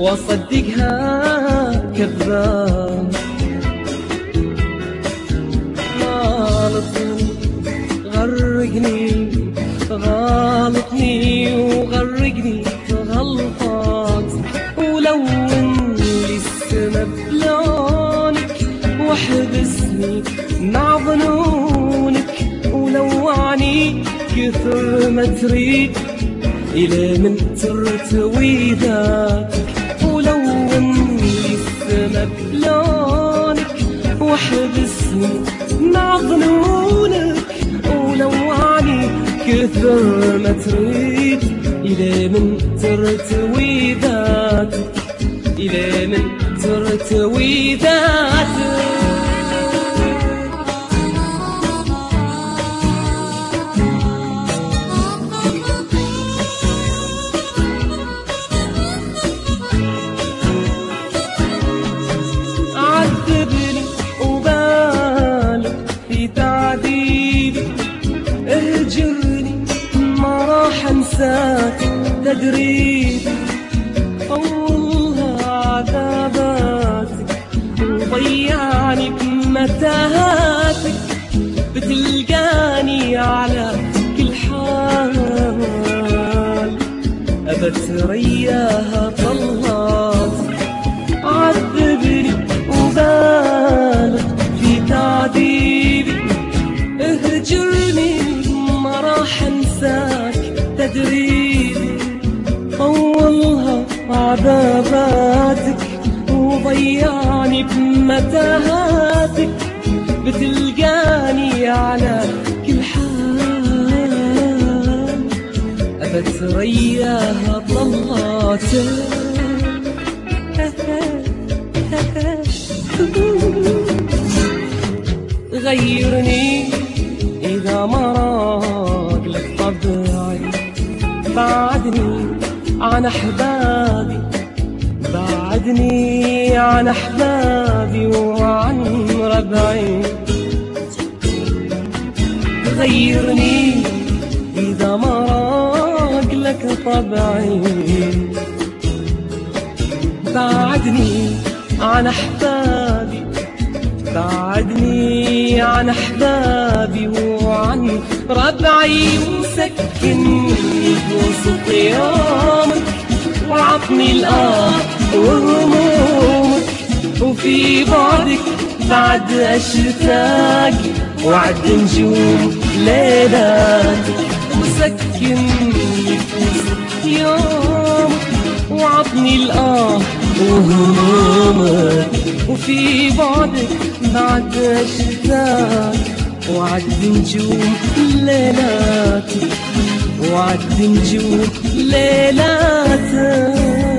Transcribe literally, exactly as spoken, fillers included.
واصدقها كذاب. غالطني غرقني غالطني وغرقني غلطات، ولون لي السما بلونك واحبسني مع ظنونك، ولوعني كثر ما تريد إلى من ترتوي ذاتك، ولون لي السما بلونك واحبسني مع ظنونك، ولوعني كثر ما تريد إلى من ترتوي ذاتك، إلى من ترتوي ذاتك. عذبني وبالغ في تعذيبي، اهجرني ما راح انساك تدريبي، طولها عذاباتك وضيعني بمتاهاتك، بتلقاني على كل حال أبت رياها طلاتك. عذبني وبالغ في تعذيبي، اهجرني ما راح انساك تدريبي، طولها عذاباتك وضيعني بمتاهاتك، بتلقاني على كل حال أبت رياها طلاتك. غيرني إذا ما راق لك طبعي، بعدني عن أحبابي، بعدني عن أحبابي وعن ربعي. غيرني إذا ما راق لك طبعي، بعدني عن أحبابي، بعدني عن أحبابي وعن ربعي. وسكنني بوسط يومك وعطني الآه وهمومك، وفي بعدك بعد أشتاق وعد نجوم ليلاتك. وسكنني بوسط يومك وعطني الآه وهمومك، وفي بعدك بعد أشتاق وعد نجوم ليلاتك، وعد نجوم ليلاتك.